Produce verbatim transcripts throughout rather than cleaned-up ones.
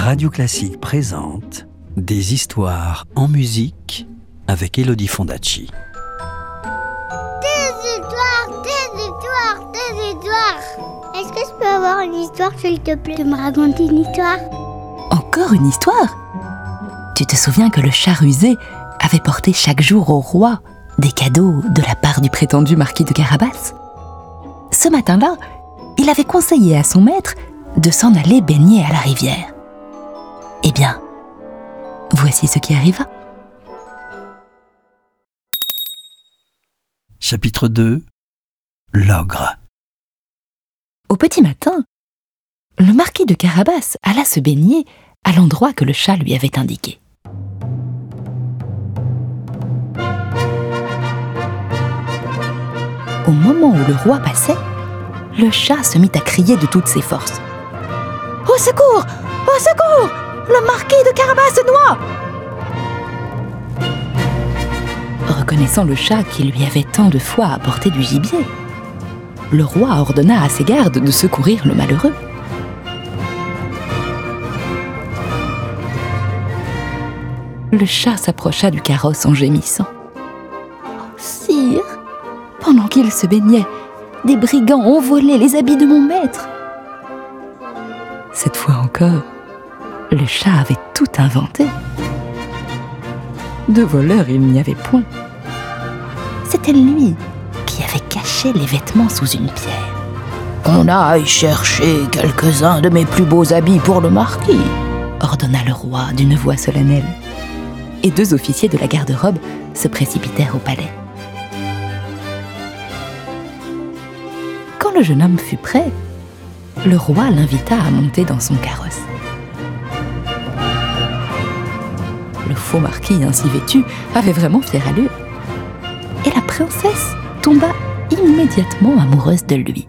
Radio Classique présente Des histoires en musique avec Elodie Fondacci. Des histoires, des histoires, des histoires. Est-ce que je peux avoir une histoire, s'il te plaît, de me raconter une histoire? Encore une histoire? Tu te souviens que le chat rusé avait porté chaque jour au roi des cadeaux de la part du prétendu marquis de Carabas? Ce matin-là, il avait conseillé à son maître de s'en aller baigner à la rivière. Eh bien, voici ce qui arriva. Chapitre deux. L'ogre. Au petit matin, le marquis de Carabas alla se baigner à l'endroit que le chat lui avait indiqué. Au moment où le roi passait, le chat se mit à crier de toutes ses forces. « Au secours! Au secours! Le marquis de Carabas se noie !» Reconnaissant le chat qui lui avait tant de fois apporté du gibier, le roi ordonna à ses gardes de secourir le malheureux. Le chat s'approcha du carrosse en gémissant. « Sire, pendant qu'il se baignait, des brigands ont volé les habits de mon maître. » Cette fois encore, le chat avait tout inventé. De voleur, il n'y avait point. C'était lui qui avait caché les vêtements sous une pierre. « Qu'on aille chercher quelques-uns de mes plus beaux habits pour le marquis !» ordonna le roi d'une voix solennelle. Et deux officiers de la garde-robe se précipitèrent au palais. Quand le jeune homme fut prêt, le roi l'invita à monter dans son carrosse. Le faux marquis ainsi vêtu avait vraiment fière allure. Et la princesse tomba immédiatement amoureuse de lui.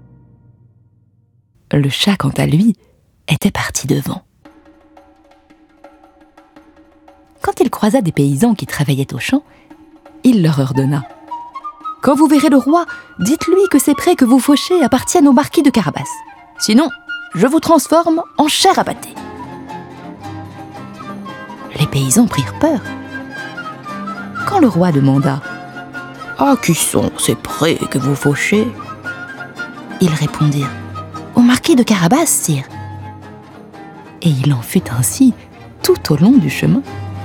Le chat, quant à lui, était parti devant. Quand il croisa des paysans qui travaillaient au champ, il leur ordonna « Quand vous verrez le roi, dites-lui que ces prés que vous fauchez appartiennent au marquis de Carabas. Sinon, je vous transforme en chair à pâté. » Les paysans prirent peur. Quand le roi demanda « À qui sont ces prés que vous fauchez ?» Ils répondirent « Au marquis de Carabas, sire. » Et il en fut ainsi tout au long du chemin.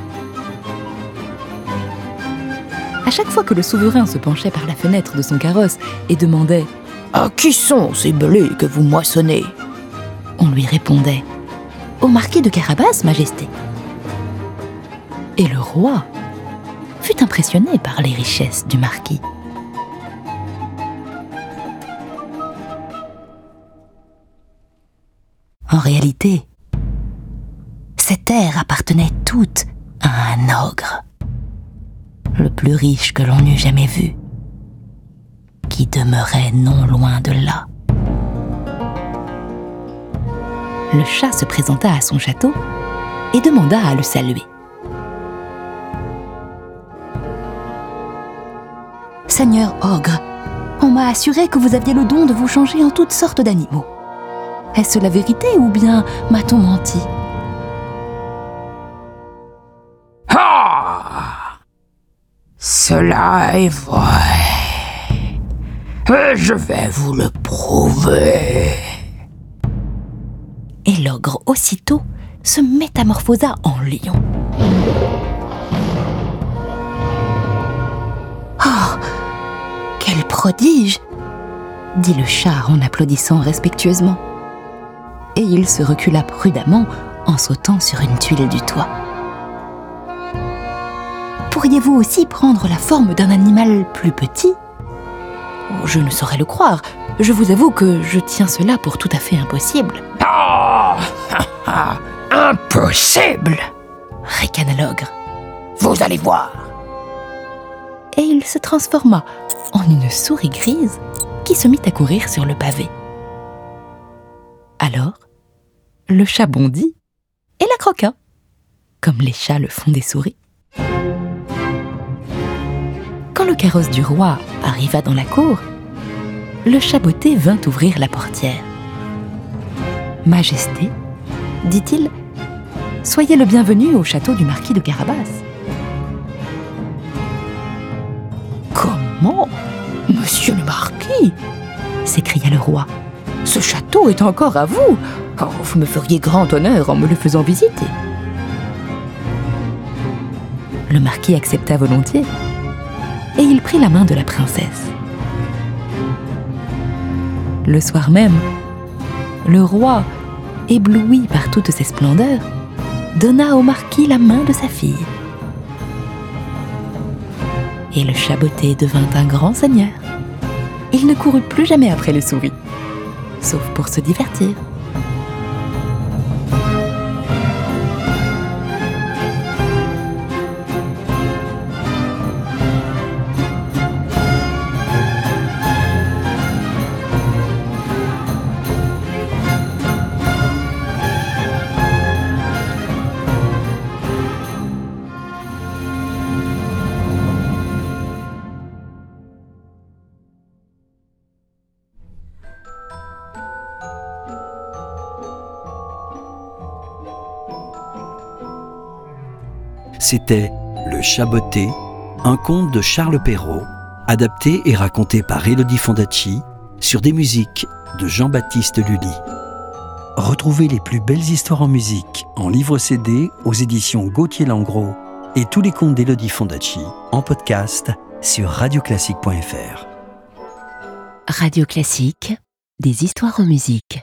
À chaque fois que le souverain se penchait par la fenêtre de son carrosse et demandait « À qui sont ces blés que vous moissonnez ?» on lui répondait « Au marquis de Carabas, majesté. » Et le roi fut impressionné par les richesses du marquis. En réalité, ces terres appartenaient toutes à un ogre, le plus riche que l'on eût jamais vu, qui demeurait non loin de là. Le chat se présenta à son château et demanda à le saluer. « Seigneur ogre, on m'a assuré que vous aviez le don de vous changer en toutes sortes d'animaux. Est-ce la vérité ou bien m'a-t-on menti ?» Ah! Cela est vrai. Et je vais vous le prouver. Et l'ogre aussitôt se métamorphosa en lion. Oh, quel prodige! Dit le chat en applaudissant respectueusement. Et il se recula prudemment en sautant sur une tuile du toit. Pourriez-vous aussi prendre la forme d'un animal plus petit ? Oh, je ne saurais le croire. Je vous avoue que je tiens cela pour tout à fait impossible. Ah! Impossible! Ricana l'ogre. Vous allez voir. Et il se transforma en une souris grise qui se mit à courir sur le pavé. Alors, le chat bondit et la croqua, comme les chats le font des souris. Quand le carrosse du roi arriva dans la cour, le chat botté vint ouvrir la portière. « Majesté, dit-il, Soyez le bienvenu au château du marquis de Carabas. » « Comment ? Monsieur le marquis !» s'écria le roi. « Ce château est encore à vous. Oh, vous me feriez grand honneur en me le faisant visiter. » Le marquis accepta volontiers et il prit la main de la princesse. Le soir même, le roi, ébloui par toutes ces splendeurs, donna au marquis la main de sa fille. Et le chat botté devint un grand seigneur. Il ne courut plus jamais après les souris, sauf pour se divertir. C'était Le Chat botté, un conte de Charles Perrault, adapté et raconté par Elodie Fondacci sur des musiques de Jean-Baptiste Lully. Retrouvez les plus belles histoires en musique en livre C D aux éditions Gauthier Langros et tous les contes d'Elodie Fondacci en podcast sur radio classique point f r. Radio Classique, des histoires en musique.